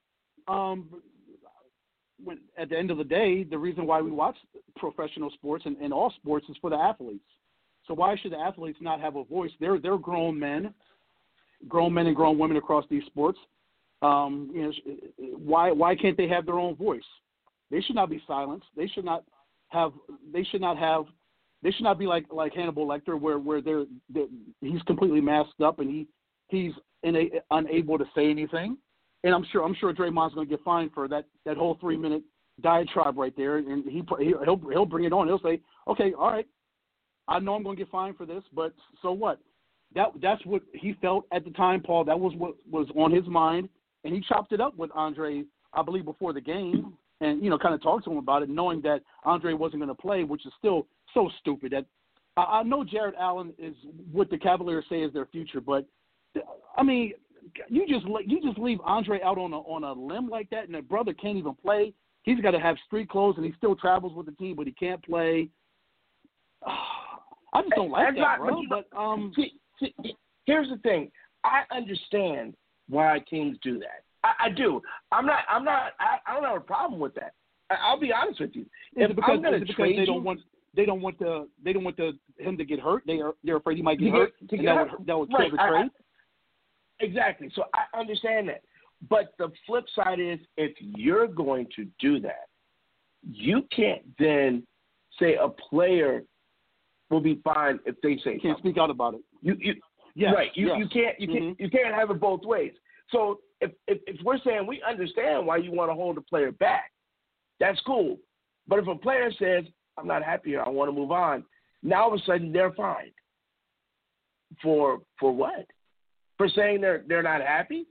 When, at the end of the day, the reason why we watch professional sports and all sports is for the athletes. So why should the athletes not have a voice? They're grown men and grown women across these sports. Why can't they have their own voice? They should not be silenced. They should not be like Hannibal Lecter, where he's completely masked up and he's unable to say anything. And I'm sure Draymond's going to get fined for that whole 3-minute diatribe right there, and he'll bring it on. He'll say, okay, all right, I know I'm going to get fined for this, but so what? That's what he felt at the time, Paul. That was what was on his mind, and he chopped it up with Andre, I believe, before the game, and kind of talked to him about it, knowing that Andre wasn't going to play, which is still so stupid. That I know Jared Allen is what the Cavaliers say is their future, but I mean, you just leave Andre out on a limb like that, and the brother can't even play. He's got to have street clothes, and he still travels with the team, but he can't play. I just don't like that, bro. But see, here's the thing. I understand why teams do that. I do. I don't have a problem with that. I'll be honest with you. Is it because they don't want him to get hurt? They're afraid he might get hurt, and that would kill the trade. Exactly. So I understand that. But the flip side is, if you're going to do that, you can't then say a player will be fine if they say can't speak out about it. Right. You can't have it both ways. So if we're saying we understand why you want to hold a player back, that's cool. But if a player says, I'm not happy here, I want to move on, now all of a sudden they're fined. For what? For saying they're not happy?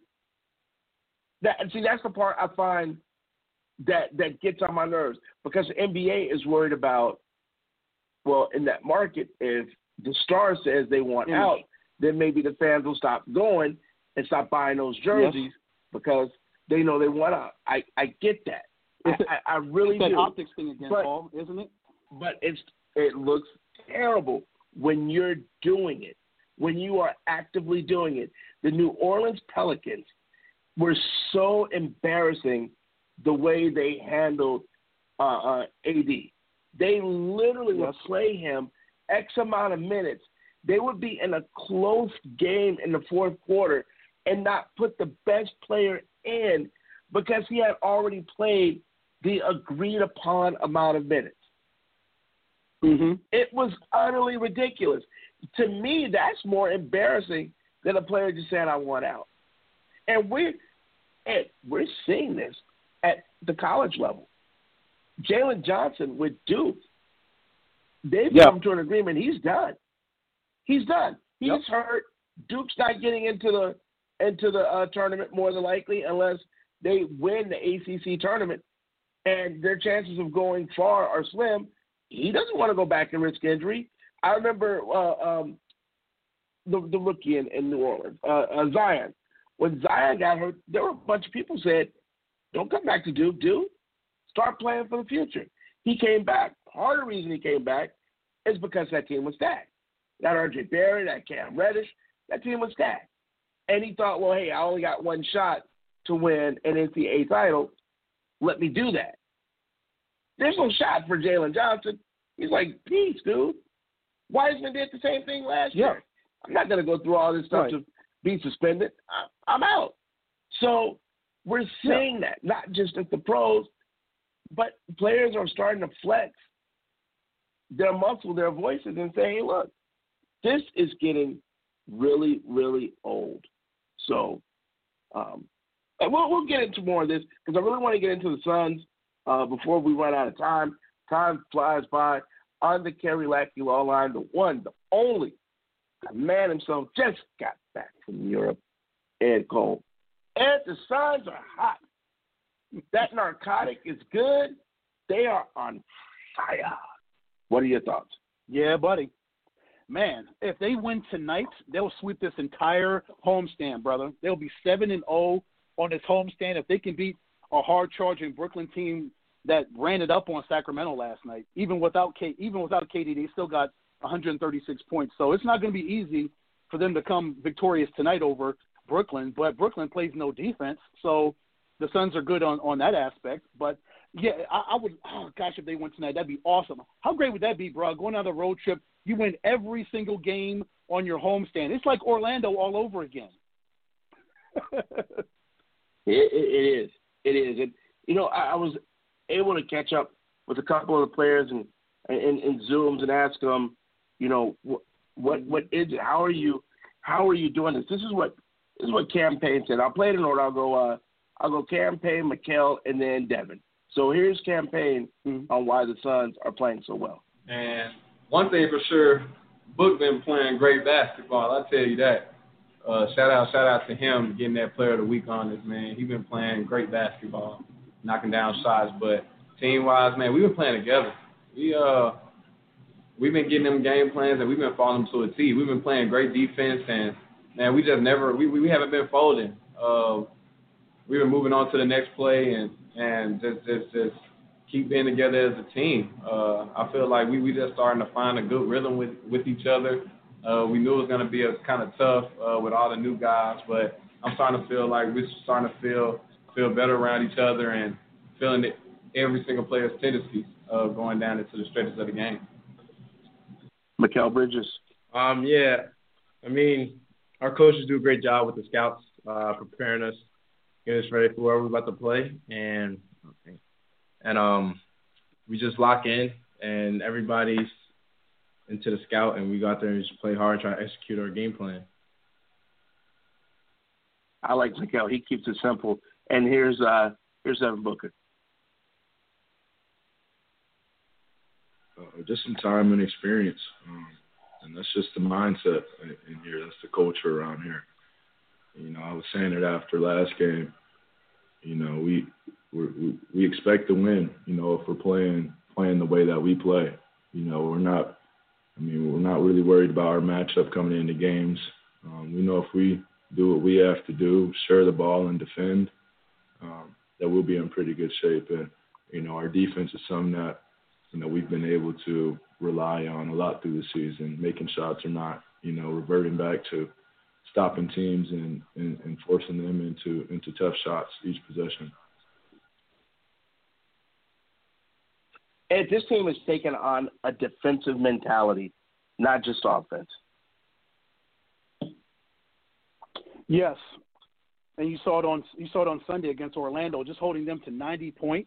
That's the part I find that gets on my nerves, because the NBA is worried about, well, in that market, if the star says they want out, then maybe the fans will stop going and stop buying those jerseys because they know they want out. I get that. I really do. It's that optics thing again, Paul, isn't it? But it looks terrible when you're doing it, when you are actively doing it. The New Orleans Pelicans were so embarrassing the way they handled AD. They literally would play him X amount of minutes. They would be in a close game in the fourth quarter and not put the best player in because he had already played the agreed-upon amount of minutes. Mm-hmm. It was utterly ridiculous. To me, that's more embarrassing than a player just saying, I want out. And we're seeing this at the college level. Jalen Johnson with Duke, they've come to an agreement. He's done. He's hurt. Duke's not getting into the tournament more than likely unless they win the ACC tournament, and their chances of going far are slim. He doesn't want to go back and risk injury. I remember the rookie in New Orleans, Zion. When Zion got hurt, there were a bunch of people said, don't come back to Duke, dude. Start playing for the future. He came back. Part of the reason he came back is because that team was stacked. That RJ Barrett, that Cam Reddish, that team was stacked. And he thought, well, hey, I only got one shot to win an NCAA title. let me do that. There's no shot for Jalen Johnson. He's like, peace, dude. Wiseman did the same thing last year. I'm not going to go through all this stuff to be suspended. I'm out. So we're seeing that, not just at the pros, but players are starting to flex their muscle, their voices, and saying, hey, look, this is getting really, really old. So we'll get into more of this because I really want to get into the Suns before we run out of time. Time flies by. On the Kerry Lackey Law Line, the one, the only, the man himself just got back from Europe, Ed Cole. Ed, the Suns are hot. That narcotic is good. They are on fire. What are your thoughts? Yeah, buddy. Man, if they win tonight, they'll sweep this entire homestand, brother. They'll be 7-0 on this homestand. If they can beat a hard-charging Brooklyn team that ran it up on Sacramento last night, even without KD, they still got 136 points. So it's not going to be easy for them to come victorious tonight over Brooklyn. But Brooklyn plays no defense, so the Suns are good on that aspect. But yeah, I would. Oh gosh, if they win tonight, that'd be awesome. How great would that be, bro? Going on a road trip, you win every single game on your homestand. It's like Orlando all over again. It is. And you know, I was able to catch up with a couple of the players and Zooms and ask them, you know, what is it? How are you doing this? This is what Cam Payne said. I'll play it in order. I'll go Cam Payne, Mikal, and then Devin. So here's Cam Payne on why the Suns are playing so well. And one thing for sure, Book been playing great basketball. I'll tell you that. Shout out to him getting that Player of the Week on this, man. He's been playing great basketball, knocking down shots. But team-wise, man, we've been playing together. We've been getting them game plans, and we've been following them to a T. We've been playing great defense, and, man, we just never – we haven't been folding. We've been moving on to the next play and just keep being together as a team. I feel like we just starting to find a good rhythm with each other. We knew it was going to be a kind of tough with all the new guys, but I'm starting to feel like we're starting to feel better around each other and feeling it, every single player's tendencies going down into the stretches of the game. Mikal Bridges. Yeah. I mean, our coaches do a great job with the scouts, preparing us, getting us ready for where we're about to play, and we just lock in, and everybody's into the scout, and we go out there and just play hard and try to execute our game plan. I like Mikal. He keeps it simple. And here's Devin Booker. Just some time and experience, and that's just the mindset in here. That's the culture around here. You know, I was saying it after last game. You know, we expect to win. You know, if we're playing the way that we play. You know, we're not really worried about our matchup coming into games. We know if we do what we have to do, share the ball and defend, that we'll be in pretty good shape. And, you know, our defense is something that, you know, we've been able to rely on a lot through the season, making shots or not, you know, reverting back to stopping teams and forcing them into tough shots each possession. And this team has taken on a defensive mentality, not just offense. Yes, and you saw it on Sunday against Orlando, just holding them to 90 points.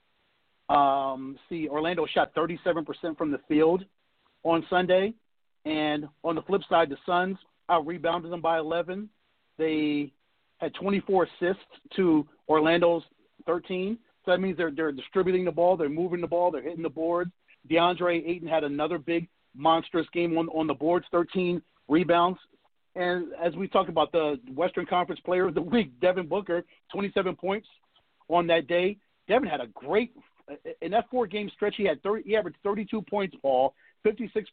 Orlando shot 37% from the field on Sunday, and on the flip side, the Suns out-rebounded them by 11. They had 24 assists to Orlando's 13. So that means they're distributing the ball, they're moving the ball, they're hitting the boards. DeAndre Ayton had another big, monstrous game on the boards, 13 rebounds. And as we talked about the Western Conference Player of the Week, Devin Booker, 27 points on that day. Devin had a great in that 4-game stretch. He averaged 32 points, Paul, 56%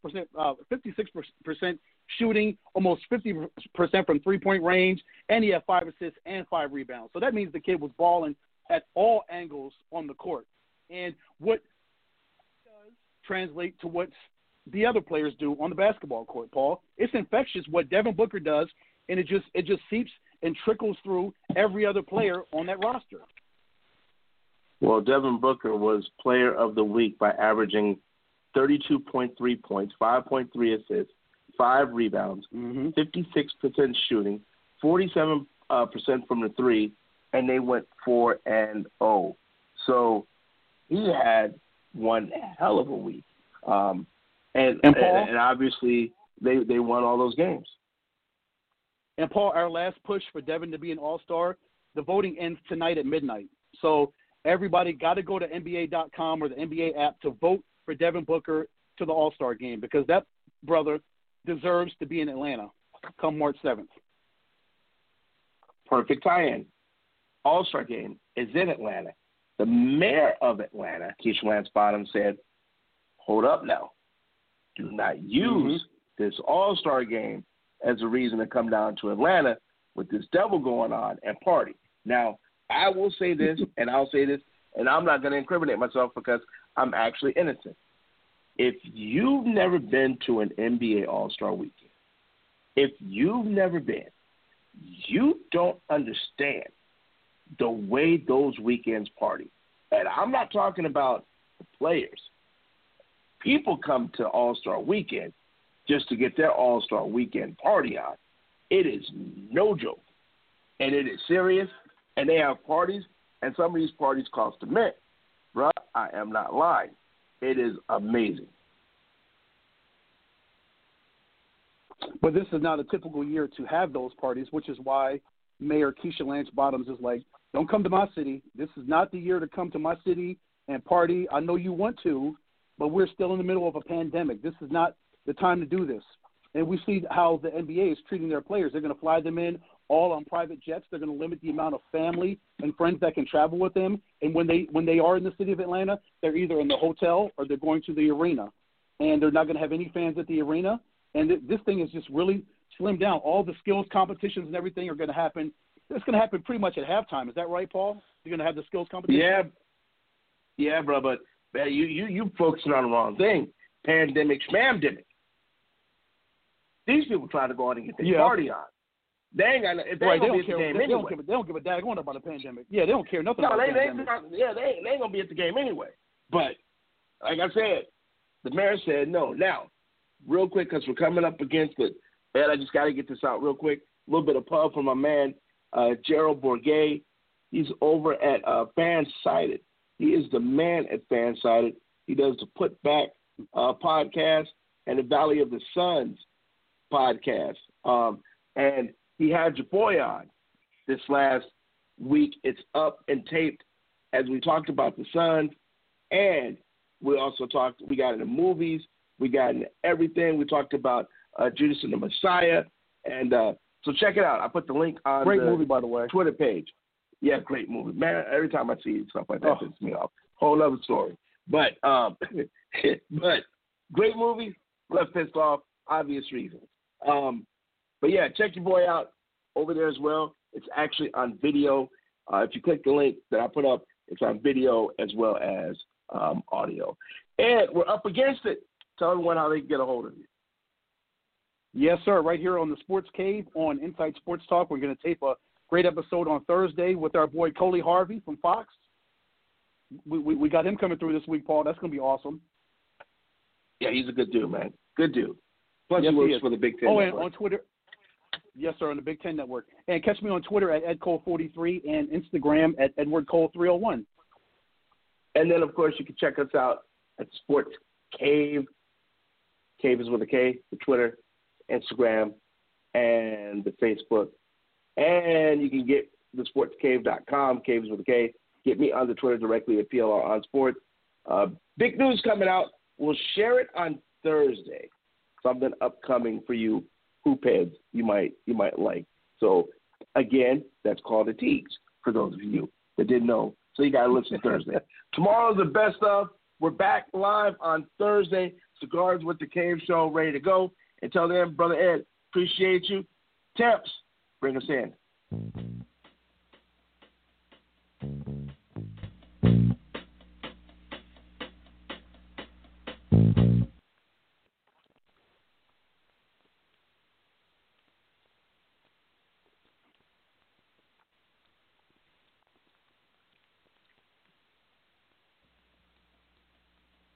shooting, almost 50% from 3-point range, and he had 5 assists and 5 rebounds. So that means the kid was balling at all angles on the court. And what does translate to what the other players do on the basketball court, Paul. It's infectious what Devin Booker does, and it just seeps and trickles through every other player on that roster. Well, Devin Booker was player of the week by averaging 32.3 points, 5.3 assists, 5 rebounds, 56% shooting, 47% from the three, and they went 4-0. So he had one hell of a week. And obviously they won all those games. And Paul, our last push for Devin to be an All-Star, the voting ends tonight at midnight. So everybody got to go to NBA.com or the NBA app to vote for Devin Booker to the All-Star game, because that brother deserves to be in Atlanta come March 7th. Perfect tie-in. All-Star game is in Atlanta. The mayor of Atlanta, Keisha Lance Bottoms, said, hold up now. Do not use this All-Star game as a reason to come down to Atlanta with this devil going on and party. Now, I will say this, and I'll say this, and I'm not going to incriminate myself because I'm actually innocent. If you've never been to an NBA All-Star weekend, if you've never been, you don't understand the way those weekends party. And I'm not talking about the players. People come to All-Star weekend just to get their All-Star weekend party on. It is no joke. And it is serious. And they have parties, and some of these parties cost a mint. Bruh, I am not lying. It is amazing. But this is not a typical year to have those parties, which is why Mayor Keisha Lance Bottoms is like, don't come to my city. This is not the year to come to my city and party. I know you want to, but we're still in the middle of a pandemic. This is not the time to do this. And we see how the NBA is treating their players. They're going to fly them in all on private jets. They're going to limit the amount of family and friends that can travel with them. And when they are in the city of Atlanta, they're either in the hotel or they're going to the arena. And they're not going to have any fans at the arena. And this thing is just really slimmed down. All the skills competitions and everything are going to happen. It's going to happen pretty much at halftime. Is that right, Paul? You're going to have the skills competition? Yeah, bro. But you focusing on the wrong thing. Pandemic, schmamdemic. These people trying to go out and get their party on. They ain't got. If they ain't gonna be at the game anyway. They don't give a daggone about the pandemic. Yeah, they don't care nothing about the pandemic. They ain't gonna be at the game anyway. But like I said, the mayor said no. Now, real quick, because we're coming up against it, man, I just got to get this out real quick. A little bit of pub for my man, Gerald Bourget. He's over at Fansided. He is the man at Fansided. He does the Put Back podcast and the Valley of the Suns podcast. And he had your boy on this last week. It's up and taped as we talked about the Suns. And we also we got into movies. We got into everything. We talked about Judas and the Messiah. And so check it out. I put the link on great movie, by the way. Twitter page. Yeah, great movie. Man, every time I see stuff like that, pisses me off. Whole other story. But great movie, left pissed off, obvious reasons. But yeah, check your boy out over there as well. It's actually on video. If you click the link that I put up, it's on video as well as audio. And we're up against it. Tell everyone how they can get a hold of you. Yes, sir. Right here on the Sports Cave on Inside Sports Talk. We're going to tape a great episode on Thursday with our boy Coley Harvey from Fox. We got him coming through this week, Paul. That's going to be awesome. Yeah, he's a good dude, man. Good dude. Plus, he works for the Big Ten Network. And on Twitter. Yes, sir, on the Big Ten Network. And catch me on Twitter at EdCole43 and Instagram at EdwardCole301. And then, of course, you can check us out at Sports Cave. Cave is with a K, the Twitter, Instagram, and the Facebook. And you can get the sportscave.com, Cave is with a K. Get me on the Twitter directly at PLR on Sports. Big news coming out. We'll share it on Thursday. Something upcoming for you hoop heads you might like. So, again, that's called a tease for those of you that didn't know. So you got to listen Thursday. Tomorrow's the best of. We're back live on Thursday. Cigars with the Cave Show ready to go. Until then, Brother Ed, appreciate you. Temps, bring us in.